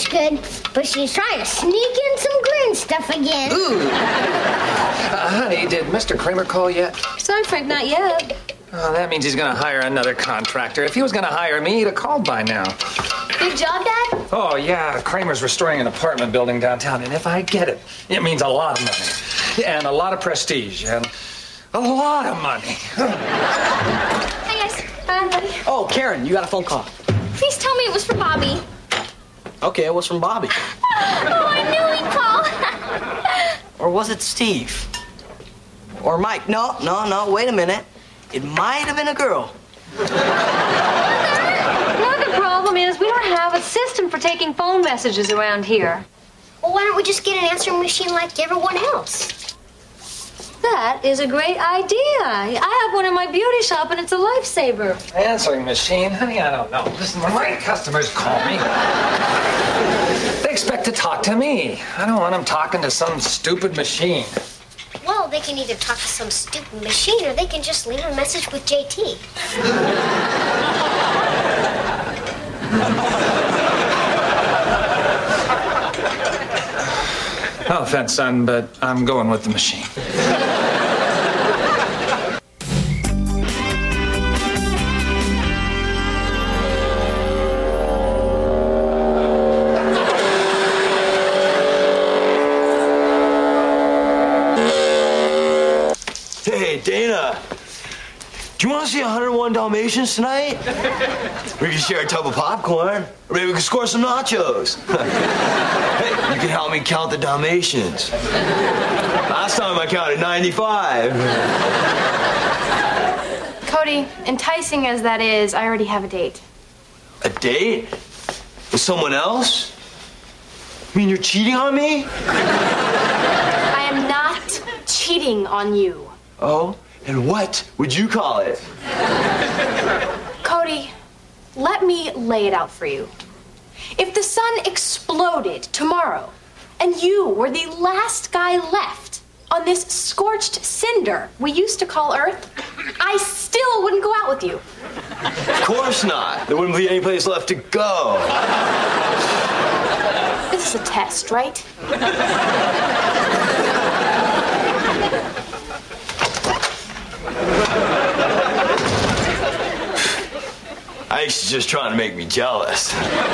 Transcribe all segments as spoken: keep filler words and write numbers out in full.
good, but she's trying to sneak in some green stuff again. Ooh. Uh, honey, did Mister Kramer call yet? Sorry, Frank, not yet. Oh, that means he's gonna hire another contractor. If he was gonna hire me, he'd have called by now. Good job, Dad? Oh, yeah, Kramer's restoring an apartment building downtown, and if I get it, it means a lot of money. And a lot of prestige, and a lot of money. Hi, guys. Hi, buddy. Oh, Karen, you got a phone call. Please tell me it was for Bobby. Okay, it was from Bobby. Oh, I knew he'd call. Or was it Steve? Or Mike? No, no, no, wait a minute. It might have been a girl. No, the problem is we don't have a system for taking phone messages around here. Well, why don't we just get an answering machine like everyone else? That is a great idea. I have one in my beauty shop, and it's a lifesaver. Answering machine? Honey, I don't know. Listen, when my customers call me, they expect to talk to me. I don't want them talking to some stupid machine. Well, they can either talk to some stupid machine or they can just leave a message with J T. No offense, son, but I'm going with the machine. Hey, Dana. Do you want to see one oh one Dalmatians tonight? We can share a tub of popcorn. Or maybe we can score some nachos. Hey, you can help me count the Dalmatians. Last time I counted ninety-five. Cody, enticing as that is, I already have a date. A date? With someone else? You mean you're cheating on me? I am not cheating on you. Oh? And what would you call it? Cody, let me lay it out for you. If the sun exploded tomorrow and you were the last guy left on this scorched cinder we used to call Earth, I still wouldn't go out with you. Of course not. There wouldn't be any place left to go. This is a test, right? Ice is just trying to make me jealous.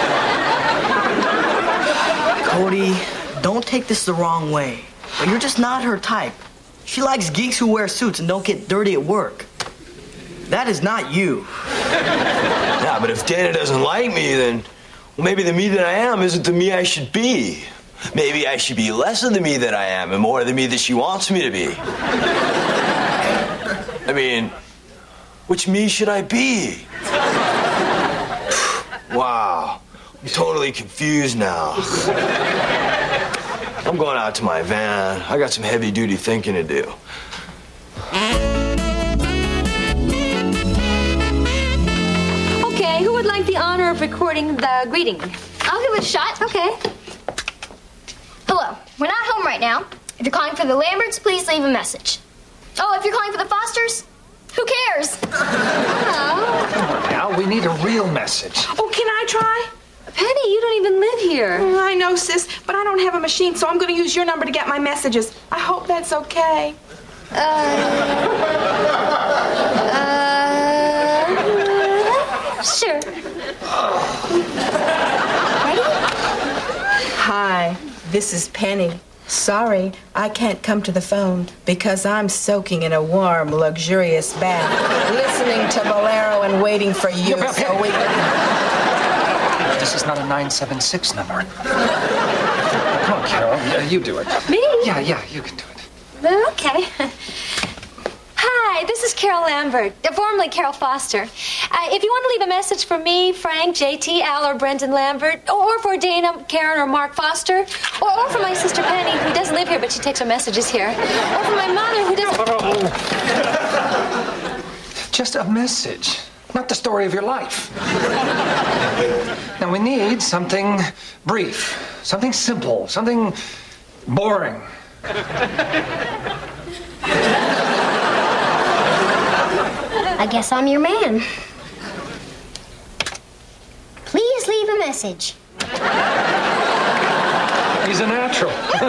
Cody, don't take this the wrong way, but you're just not her type. She likes geeks who wear suits and don't get dirty at work. That is not you. Yeah, but if Dana doesn't like me, then well, maybe the me that I am isn't the me I should be. Maybe I should be less of the me that I am and more of the me that she wants me to be. I mean, which me should I be? Wow, I'm totally confused now. I'm going out to my van. I got some heavy-duty thinking to do. Okay, who would like the honor of recording the greeting? I'll give it a shot. Okay. Hello. We're not home right now. If you're calling for the Lamberts, please leave a message. Oh, if you're calling for the Fosters, who cares? Oh. Now we need a real message. Oh, can I try? Penny, you don't even live here. Oh, I know, sis, but I don't have a machine, so I'm going to use your number to get my messages. I hope that's okay. Uh, uh, sure. Ready? Hi, this is Penny. Sorry, I can't come to the phone because I'm soaking in a warm, luxurious bath, listening to Bolero and waiting for you Yeah, so we can... This is not a nine seven six number. Come on, Carol. Yeah, you do it. Me? Yeah, yeah, you can do it. Okay. Hi, this is Carol Lambert, uh, formerly Carol Foster. Uh, if you want to leave a message for me, Frank, J T, Al, or Brendan Lambert, or for Dana, Karen, or Mark Foster, or, or for my sister Penny, who doesn't live here but she takes her messages here, or for my mother, who doesn't... Just a message, not the story of your life. Now, we need something brief, something simple, something boring. I guess I'm your man. Please leave a message. He's a natural. Come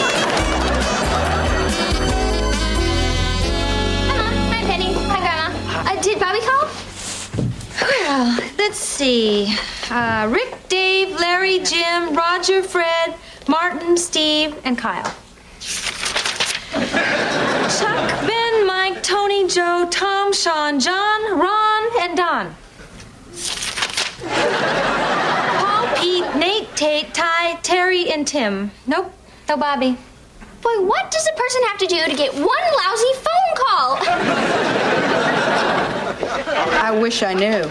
on. Hi, Penny. Hi, Grandma. Uh, did Bobby call? Well, let's see. Uh, Rick, Dave, Larry, Jim, Roger, Fred, Martin, Steve, and Kyle. Chuck, Ben, Mike, Tony, Joe, Tom, Sean, John, Ron, and Don. Paul, Pete, Nate, Tate, Ty, Terry, and Tim. Nope, no Bobby. Boy, what does a person have to do to get one lousy phone call? I wish I knew.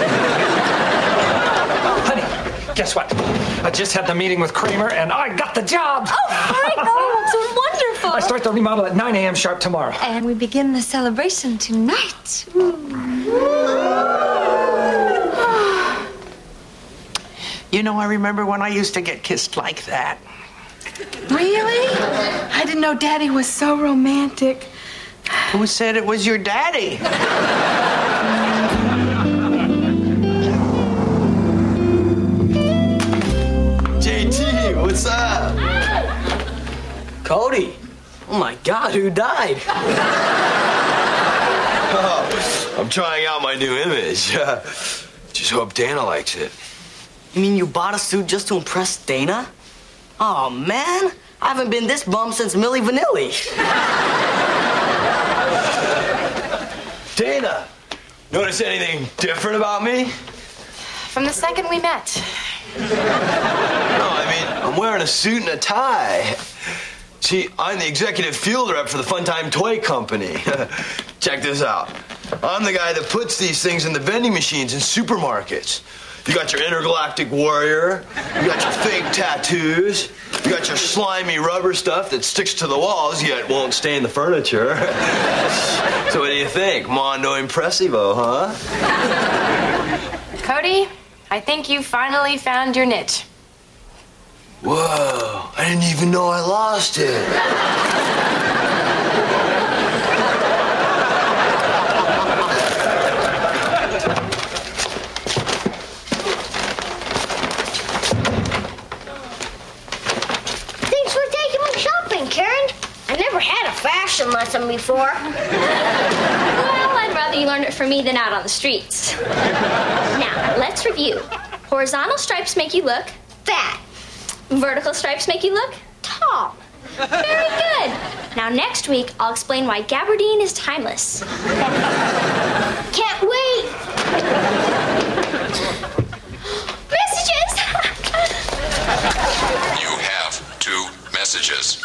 Honey, guess what? I just had the meeting with Kramer, and I got the job. Oh, Frank, oh, so wonderful. I start the remodel at nine a.m. sharp tomorrow. And we begin the celebration tonight. You know, I remember when I used to get kissed like that. Really? I didn't know Daddy was so romantic. Who said it was your daddy? J T, what's up? Cody. Oh my God, who died? Oh, I'm trying out my new image. Just hope Dana likes it. You mean you bought a suit just to impress Dana? Oh man, I haven't been this bummed since Milli Vanilli. Dana, notice anything different about me? From the second we met. No, I mean, I'm wearing a suit and a tie. See, I'm the executive field rep for the Funtime Toy Company. Check this out. I'm the guy that puts these things in the vending machines in supermarkets. You got your intergalactic warrior, you got your fake tattoos, you got your slimy rubber stuff that sticks to the walls yet won't stain the furniture. So what do you think? Mondo Impressivo, huh? Cody, I think you finally found your niche. Whoa, I didn't even know I lost it. Thanks for taking me shopping, Karen. I never had a fashion lesson before. Well, I'd rather you learned it from me than out on the streets. Now, let's review. Horizontal stripes make you look fat. Vertical stripes make you look tall. Very good. Now, next week, I'll explain why gabardine is timeless. Can't wait. Messages! You have two messages.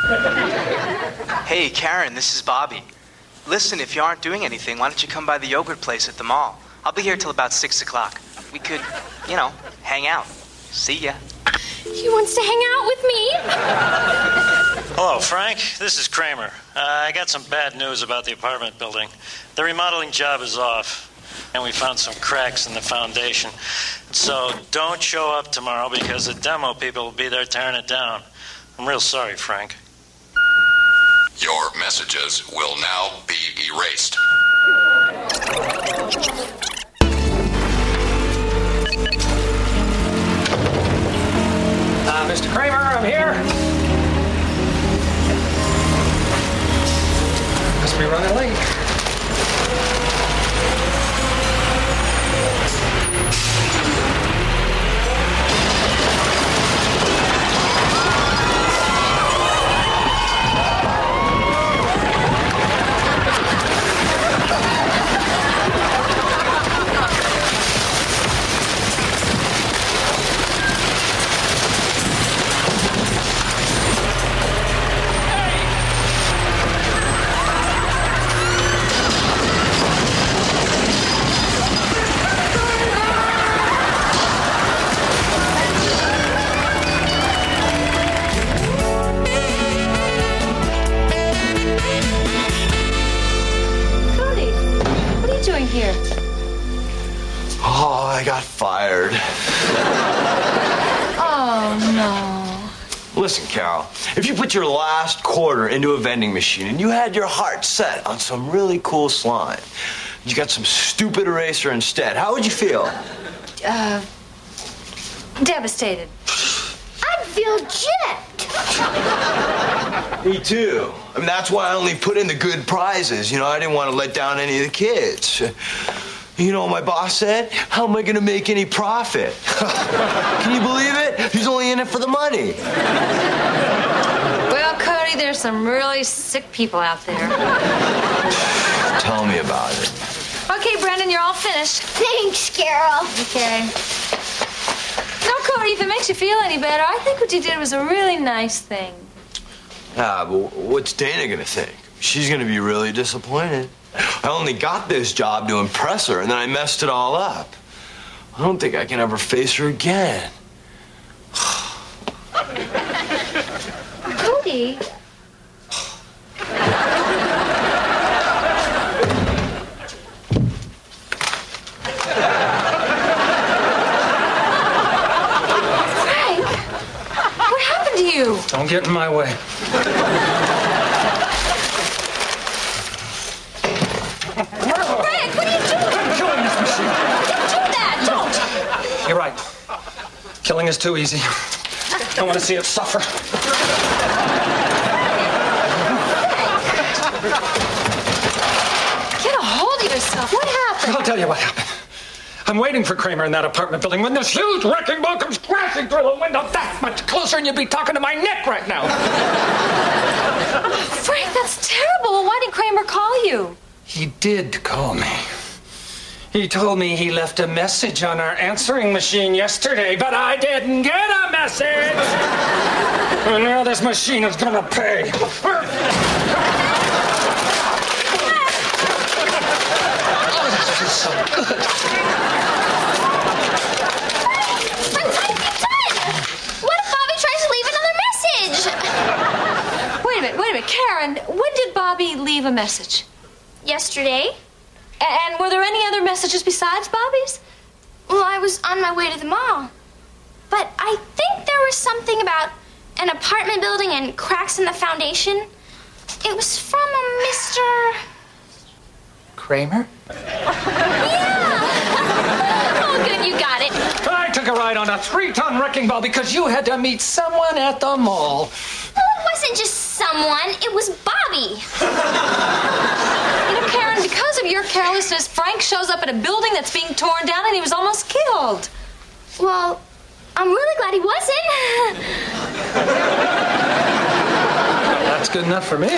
Hey, Karen, this is Bobby. Listen, if you aren't doing anything, why don't you come by the yogurt place at the mall? I'll be here till about six o'clock. We could, you know, hang out. See ya. He wants to hang out with me. Hello, Frank. This is Kramer. Uh, I got some bad news about the apartment building. The remodeling job is off, and we found some cracks in the foundation. So don't show up tomorrow because the demo people will be there tearing it down. I'm real sorry, Frank. Your messages will now be erased. Uh, Mister Kramer, I'm here. Must be running late. Here. Oh, I got fired. Oh, no. Listen, Carol, if you put your last quarter into a vending machine and you had your heart set on some really cool slime, you got some stupid eraser instead, how would you feel? Uh, devastated. I'd feel jet. Me too. I mean, that's why I only put in the good prizes. You know, I didn't want to let down any of the kids. You know what my boss said? How am I going to make any profit? Can you believe it? He's only in it for the money. Well, Cody, there's some really sick people out there. Tell me about it. Okay, Brendan, you're all finished. Thanks, Carol. Okay. No, Cody, if it makes you feel any better, I think what you did was a really nice thing. Ah, but what's Dana going to think? She's going to be really disappointed. I only got this job to impress her, and then I messed it all up. I don't think I can ever face her again. Cody. Frank, what happened to you? Don't get in my way. Frank, what are you doing? I'm killing this machine. Don't do that, don't. You're right. Killing is too easy. I want to see it suffer. Get a hold of yourself. What happened? I'll tell you what happened. I'm waiting for Kramer in that apartment building when this huge wrecking ball comes crashing through the window that much closer, and you'd be talking to my neck right now. Oh, Frank, that's terrible. Well, why did Kramer call you? He did call me. He told me he left a message on our answering machine yesterday, but I didn't get a message. And now this machine is gonna pay. Oh, this is so good. What have you done? What if Bobby tries to leave another message? Wait a minute, wait a minute. Karen, when did Bobby leave a message? Yesterday. And were there any other messages besides Bobby's? Well, I was on my way to the mall. But I think there was something about an apartment building and cracks in the foundation. It was from a Mister Kramer? Yeah! Oh, good, you got it. I took a ride on a three-ton wrecking ball because you had to meet someone at the mall. Well, it wasn't just someone, it was Bobby. You know, Karen, because of your carelessness, Frank shows up at a building that's being torn down and he was almost killed. Well, I'm really glad he wasn't. That's good enough for me.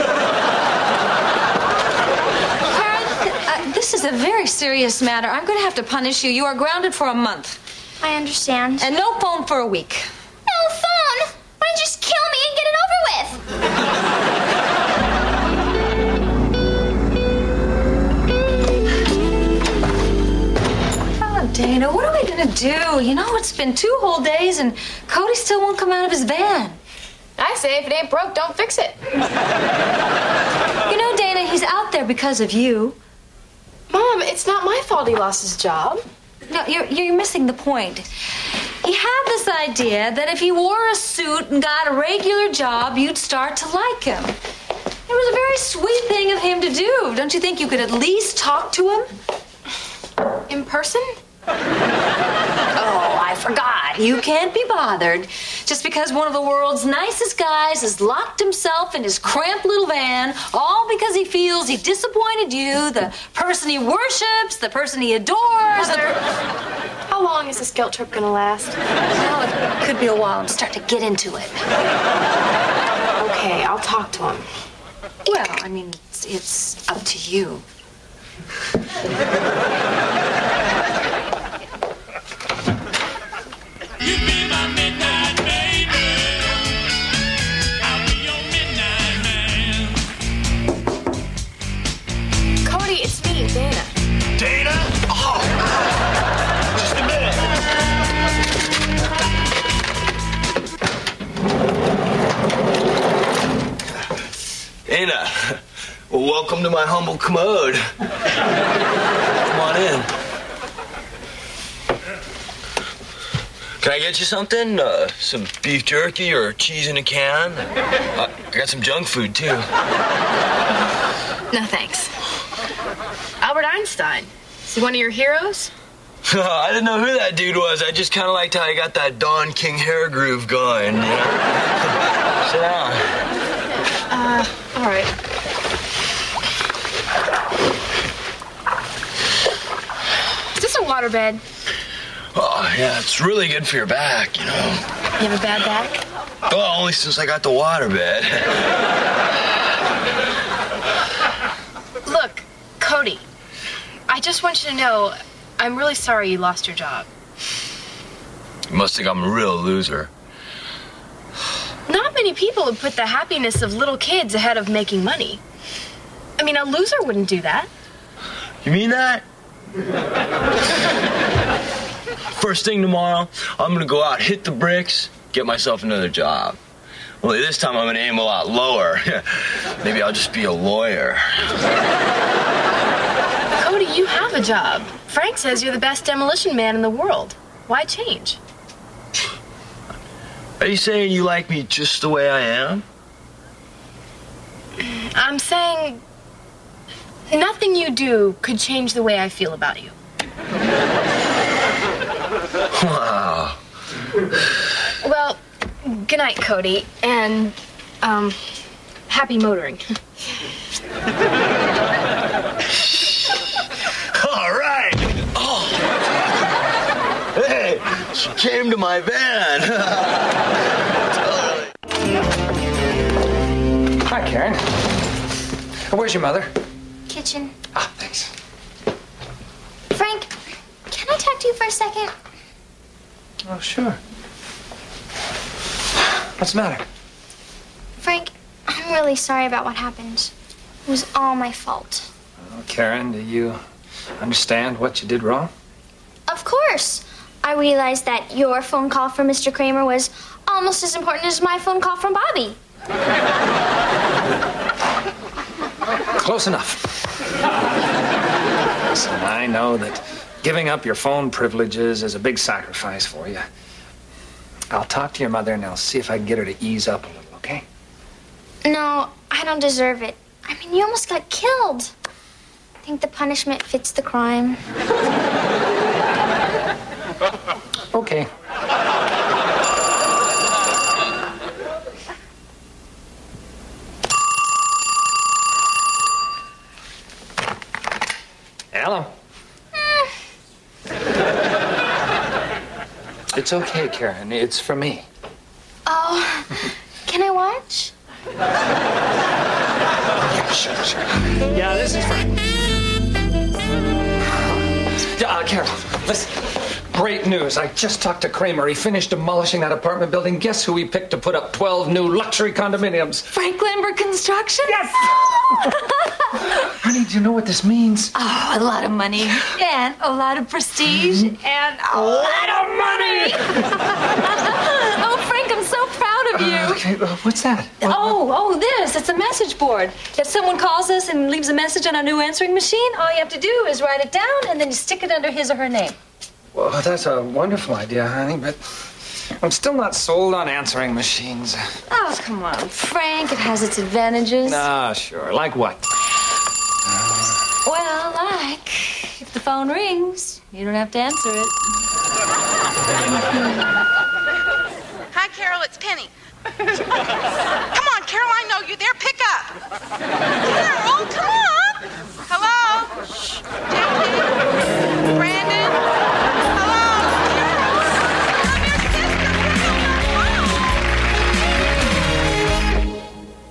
Karen, uh, this is a very serious matter. I'm going to have to punish you. You are grounded for a month. I understand. And no phone for a week. No phone? Why don't you just kill me and get it over with? Oh, Dana, what are we going to do? You know, it's been two whole days and Cody still won't come out of his van. I say if it ain't broke, don't fix it. You know, Dana, he's out there because of you. Mom, it's not my fault he lost his job. No, you're, you're missing the point. He had this idea that if he wore a suit and got a regular job, you'd start to like him. It was a very sweet thing of him to do. Don't you think you could at least talk to him? In person? Oh, I forgot. You can't be bothered just because one of the world's nicest guys has locked himself in his cramped little van, all because he feels he disappointed you, the person he worships, the person he adores. The per- How long is this guilt trip gonna last? Well, it could be a while. I'm starting to get into it. Okay, I'll talk to him. Well, I mean, it's, it's up to you. Cody, it's me, Dana. Dana? Oh! Just a minute. Dana, well, welcome to my humble commode. Come on in. Can I get you something? Uh, some beef jerky or cheese in a can? Uh, I got some junk food, too. No, thanks. Albert Einstein. Is he one of your heroes? I didn't know who that dude was. I just kind of liked how he got that Don King hair groove going, you know? Sit down. waterbed. Oh, yeah, it's really good for your back, you know. You have a bad back? Well, only since I got the waterbed. Look, Cody, I just want you to know I'm really sorry you lost your job. You must think I'm a real loser. Not many people would put the happiness of little kids ahead of making money. I mean, a loser wouldn't do that. You mean that? First thing tomorrow, I'm gonna go out, hit the bricks, get myself another job. Only this time I'm gonna aim a lot lower. Maybe I'll just be a lawyer. Cody, you have a job. Frank says you're the best demolition man in the world. Why change? Are you saying you like me just the way I am? I'm saying nothing you do could change the way I feel about you. Wow. Well, good night, Cody, and, um, happy motoring. All right. Oh. Hey, she came to my van. Hi, Karen. Where's your mother? Kitchen. Ah, thanks. Frank, can I talk to you for a second? Oh, sure. What's the matter? Frank, I'm really sorry about what happened. It was all my fault. Oh, Karen, do you understand what you did wrong? Of course. I realized that your phone call from Mister Kramer was almost as important as my phone call from Bobby. Close enough. Listen, I know that giving up your phone privileges is a big sacrifice for you. I'll talk to your mother and I'll see if I can get her to ease up a little, okay? No, I don't deserve it. I mean, you almost got killed. I think the punishment fits the crime. Okay. Hello. It's okay, Karen. It's for me. Oh, can I watch? Yeah, sure, sure. Yeah, this is Frank. Yeah, uh, Carol, listen. Great news. I just talked to Kramer. He finished demolishing that apartment building. Guess who he picked to put up twelve new luxury condominiums? Frank Lambert Construction? Yes! Honey, do you know what this means? Oh, a lot of money. And a lot of prestige. And a lot of money. Oh, Frank, I'm so proud of you. Uh, okay, uh, what's that? What, oh, oh, this. It's a message board. If someone calls us and leaves a message on our new answering machine, all you have to do is write it down and then you stick it under his or her name. Well, that's a wonderful idea, honey, but I'm still not sold on answering machines. Oh, come on, Frank. It has its advantages. Ah, sure. Like what? Well, like, if the phone rings, you don't have to answer it. Hi, Carol. It's Penny.